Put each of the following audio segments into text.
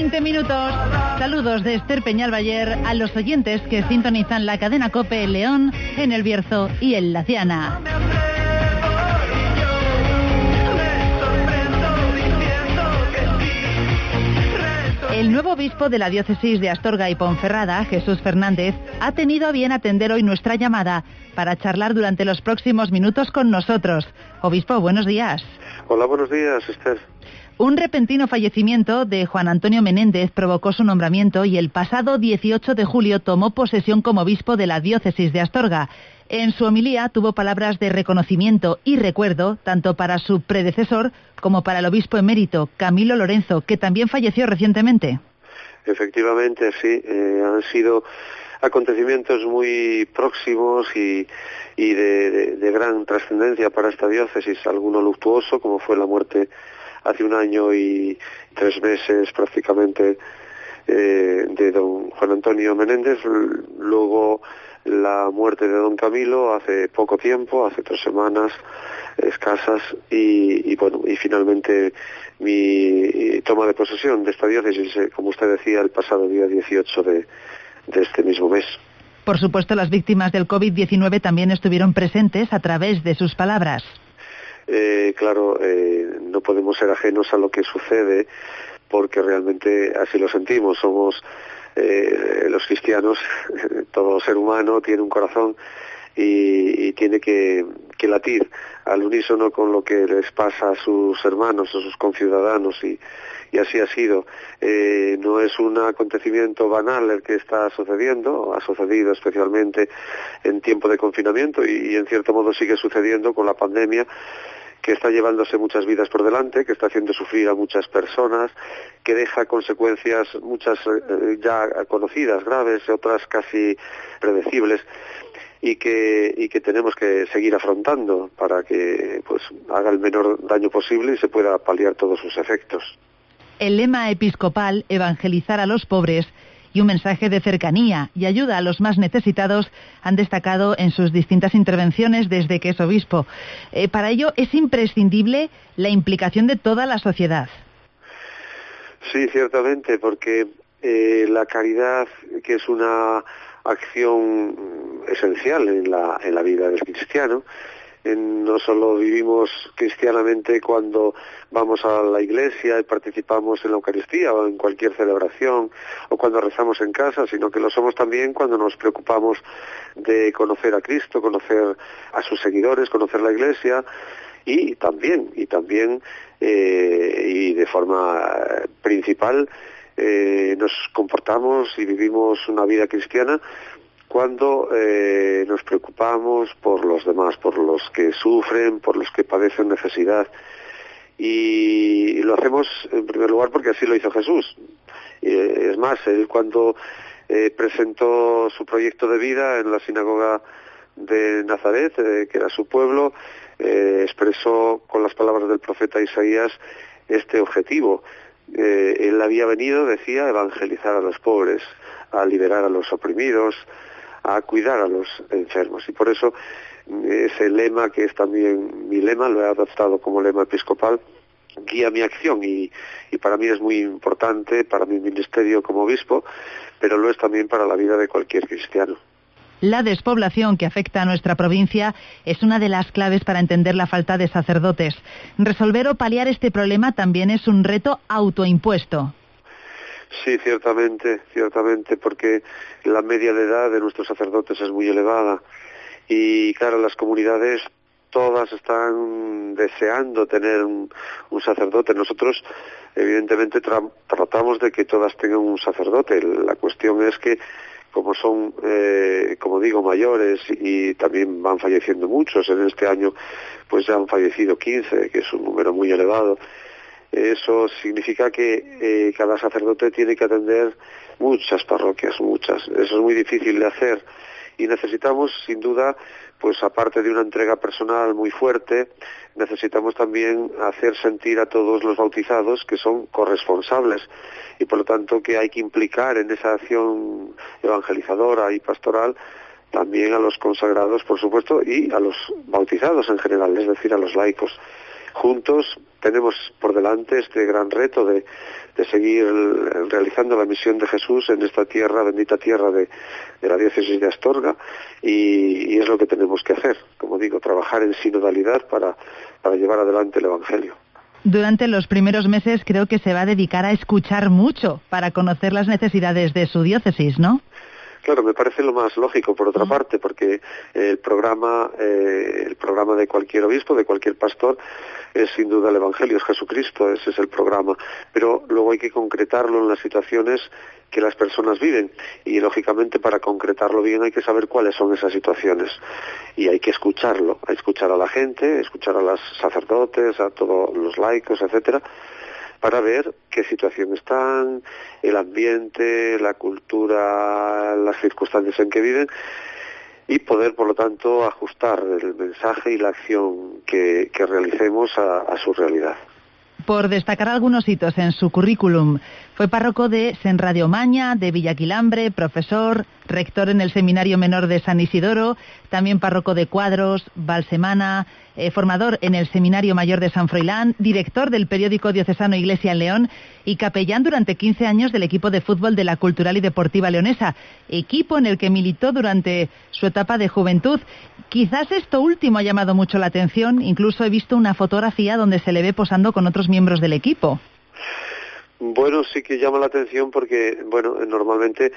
20 minutos. Saludos de Esther Peñalbayer a los oyentes que sintonizan la cadena COPE en León, en El Bierzo y en La Ciana. El nuevo obispo de la diócesis de Astorga y Ponferrada, Jesús Fernández, ha tenido a bien atender hoy nuestra llamada para charlar durante los próximos minutos con nosotros. Obispo, buenos días. Hola, buenos días, Esther. Un repentino fallecimiento de Juan Antonio Menéndez provocó su nombramiento y el pasado 18 de julio tomó posesión como obispo de la diócesis de Astorga. En su homilía tuvo palabras de reconocimiento y recuerdo tanto para su predecesor como para el obispo emérito, Camilo Lorenzo, que también falleció recientemente. Efectivamente, sí, han sido acontecimientos muy próximos y de gran trascendencia para esta diócesis, alguno luctuoso, como fue la muerte hace 1 año y 3 meses prácticamente de don Juan Antonio Menéndez, luego la muerte de don Camilo hace poco tiempo, hace 3 semanas escasas, y finalmente mi toma de posesión de esta diócesis, como usted decía, el pasado día 18 de este mismo mes. Por supuesto, las víctimas del COVID-19 también estuvieron presentes a través de sus palabras. Claro, no podemos ser ajenos a lo que sucede, porque realmente así lo sentimos. Somos los cristianos, todo ser humano tiene un corazón y tiene que latir al unísono con lo que les pasa a sus hermanos, a sus conciudadanos, y así ha sido. No es un acontecimiento banal el que está sucediendo, ha sucedido especialmente en tiempo de confinamiento y en cierto modo sigue sucediendo con la pandemia, que está llevándose muchas vidas por delante, que está haciendo sufrir a muchas personas, que deja consecuencias, muchas ya conocidas, graves, otras casi predecibles, y que tenemos que seguir afrontando para que pues haga el menor daño posible y se pueda paliar todos sus efectos. El lema episcopal, evangelizar a los pobres, y un mensaje de cercanía y ayuda a los más necesitados han destacado en sus distintas intervenciones desde que es obispo. Para ello es imprescindible la implicación de toda la sociedad. Sí, ciertamente, porque la caridad, que es una acción esencial en la vida del cristiano, no solo vivimos cristianamente cuando vamos a la iglesia y participamos en la Eucaristía o en cualquier celebración, o cuando rezamos en casa, sino que lo somos también cuando nos preocupamos de conocer a Cristo, conocer a sus seguidores, conocer la iglesia, y también de forma principal nos comportamos y vivimos una vida cristiana cuando nos preocupamos por los demás, por los que sufren, por los que padecen necesidad. Y lo hacemos en primer lugar porque así lo hizo Jesús. Es más, él cuando presentó su proyecto de vida en la sinagoga de Nazaret, que era su pueblo, expresó con las palabras del profeta Isaías este objetivo. Él había venido, decía, a evangelizar a los pobres, a liberar a los oprimidos, a cuidar a los enfermos, y por eso ese lema, que es también mi lema, lo he adoptado como lema episcopal, guía mi acción, y para mí es muy importante para mi ministerio como obispo, pero lo es también para la vida de cualquier cristiano. La despoblación que afecta a nuestra provincia es una de las claves para entender la falta de sacerdotes. Resolver o paliar este problema también es un reto autoimpuesto. Sí, ciertamente, porque la media de edad de nuestros sacerdotes es muy elevada y claro, las comunidades todas están deseando tener un sacerdote. Nosotros evidentemente tratamos de que todas tengan un sacerdote. La cuestión es que como son, como digo, mayores y también van falleciendo muchos, en este año pues ya han fallecido 15, que es un número muy elevado. Eso significa que cada sacerdote tiene que atender muchas parroquias, muchas. Eso es muy difícil de hacer y necesitamos, sin duda, pues aparte de una entrega personal muy fuerte, necesitamos también hacer sentir a todos los bautizados que son corresponsables y por lo tanto que hay que implicar en esa acción evangelizadora y pastoral también a los consagrados, por supuesto, y a los bautizados en general, es decir, a los laicos. juntos tenemos por delante este gran reto de seguir realizando la misión de Jesús en esta tierra, bendita tierra de la diócesis de Astorga, y es lo que tenemos que hacer, como digo, trabajar en sinodalidad para llevar adelante el Evangelio. Durante los primeros meses creo que se va a dedicar a escuchar mucho para conocer las necesidades de su diócesis, ¿no? Claro, me parece lo más lógico, por otra parte, porque el programa de cualquier obispo, de cualquier pastor, es sin duda el Evangelio, es Jesucristo, ese es el programa. Pero luego hay que concretarlo en las situaciones que las personas viven, y lógicamente para concretarlo bien hay que saber cuáles son esas situaciones, y hay que escucharlo, hay que escuchar a la gente, escuchar a los sacerdotes, a todos los laicos, etcétera, para ver qué situación están, el ambiente, la cultura, las circunstancias en que viven, y poder, por lo tanto, ajustar el mensaje y la acción que realicemos a su realidad. Por destacar algunos hitos en su currículum, fue párroco de Senradiomaña, de Villaquilambre, profesor, rector en el Seminario Menor de San Isidoro, también párroco de Cuadros, Valsemana, formador en el Seminario Mayor de San Froilán, director del periódico diocesano Iglesia en León y capellán durante 15 años del equipo de fútbol de la Cultural y Deportiva Leonesa, equipo en el que militó durante su etapa de juventud. Quizás esto último ha llamado mucho la atención, incluso he visto una fotografía donde se le ve posando con otros miembros del equipo. Bueno, sí que llama la atención porque, normalmente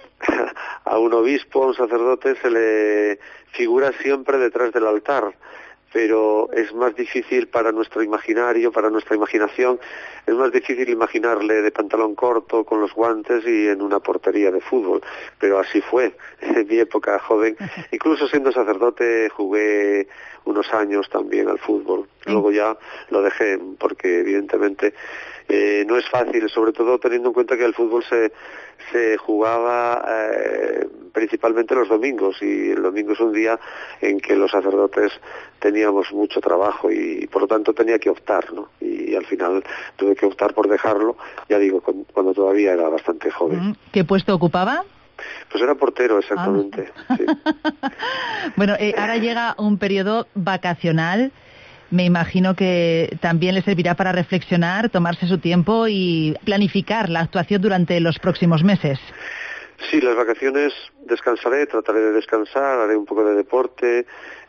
a un obispo, a un sacerdote, se le figura siempre detrás del altar, pero es más difícil para nuestro imaginario, para nuestra imaginación, es más difícil imaginarle de pantalón corto, con los guantes y en una portería de fútbol, pero así fue en mi época joven. Incluso siendo sacerdote jugué unos años también al fútbol, luego ya lo dejé porque evidentemente no es fácil, sobre todo teniendo en cuenta que el fútbol se jugaba principalmente los domingos, y el domingo es un día en que los sacerdotes teníamos mucho trabajo y por lo tanto tenía que optar, ¿no? Y al final tuve que optar por dejarlo, ya digo, cuando todavía era bastante joven. ¿Qué puesto ocupaba? Pues era portero, exactamente. Sí. Bueno, ahora llega un periodo vacacional. Me imagino que también le servirá para reflexionar, tomarse su tiempo y planificar la actuación durante los próximos meses. Sí, las vacaciones descansaré, trataré de descansar, haré un poco de deporte,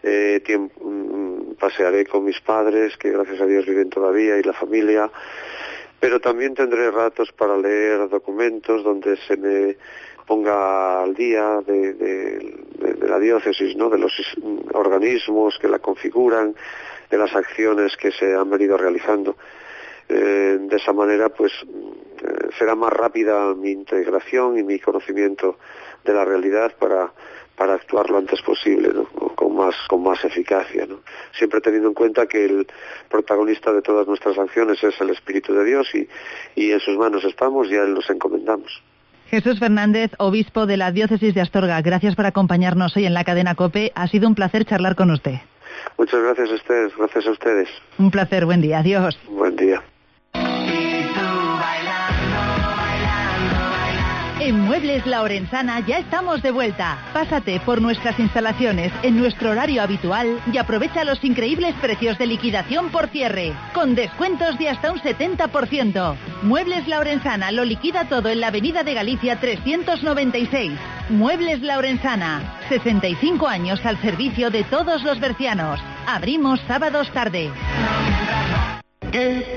pasearé con mis padres, que gracias a Dios viven todavía, y la familia, pero también tendré ratos para leer documentos donde se me ponga al día de la diócesis, ¿no?, de los organismos que la configuran, de las acciones que se han venido realizando. De esa manera, pues, será más rápida mi integración y mi conocimiento de la realidad para actuar lo antes posible, ¿no?, con más eficacia, ¿no?, siempre teniendo en cuenta que el protagonista de todas nuestras acciones es el Espíritu de Dios, y en sus manos estamos y a Él nos encomendamos. Jesús Fernández, obispo de la diócesis de Astorga, gracias por acompañarnos hoy en la cadena COPE. Ha sido un placer charlar con usted. Muchas gracias a ustedes. Un placer, buen día, adiós. Buen día. En Muebles La Orensana ya estamos de vuelta. Pásate por nuestras instalaciones en nuestro horario habitual y aprovecha los increíbles precios de liquidación por cierre, con descuentos de hasta un 70%. Muebles La Orensana lo liquida todo en la Avenida de Galicia 396. Muebles La Orensana, 65 años al servicio de todos los bercianos. Abrimos sábados tarde. ¿Qué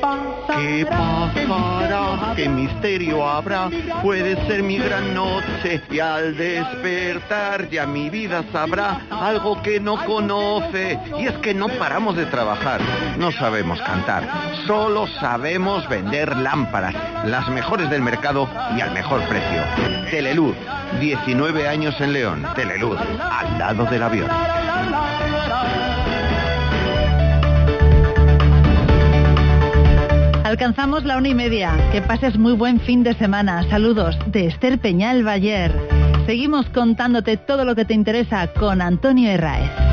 pasará? ¿Qué misterio habrá? Puede ser mi gran noche y al despertar ya mi vida sabrá algo que no conoce. Y es que no paramos de trabajar, no sabemos cantar, solo sabemos vender lámparas, las mejores del mercado y al mejor precio. Teleluz, 19 años en León. Teleluz, al lado del avión. Alcanzamos la 1:30. Que pases muy buen fin de semana. Saludos de Esther Peñal Bayer. Seguimos contándote todo lo que te interesa con Antonio Herráez.